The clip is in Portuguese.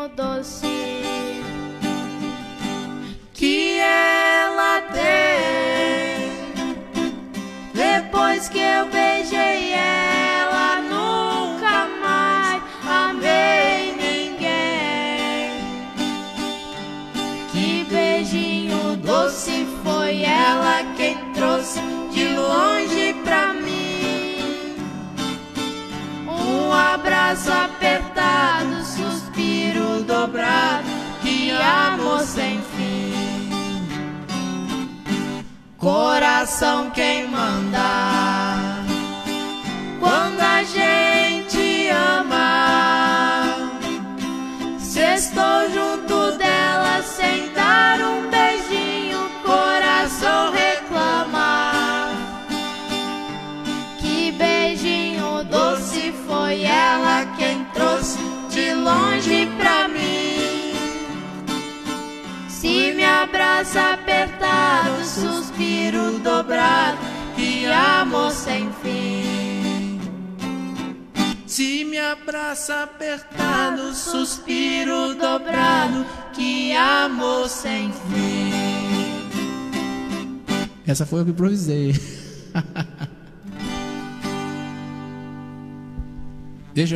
doce que ela tem. Depois que eu beijei ela, nunca mais amei ninguém. Que beijinho doce, foi ela quem trouxe de longe pra mim. Um abraço apertado, suspiro dobrado, que amor sem fim. Coração quem manda quando a gente ama. Se estou junto dela sem dar um beijinho, coração reclama. Que beijinho doce, foi ela quem trouxe de longe pra mim. Se me abraça apertado, suspiro dobrado, que amor sem fim. Se me abraça apertado, suspiro dobrado, que amor sem fim. Essa foi eu que improvisei.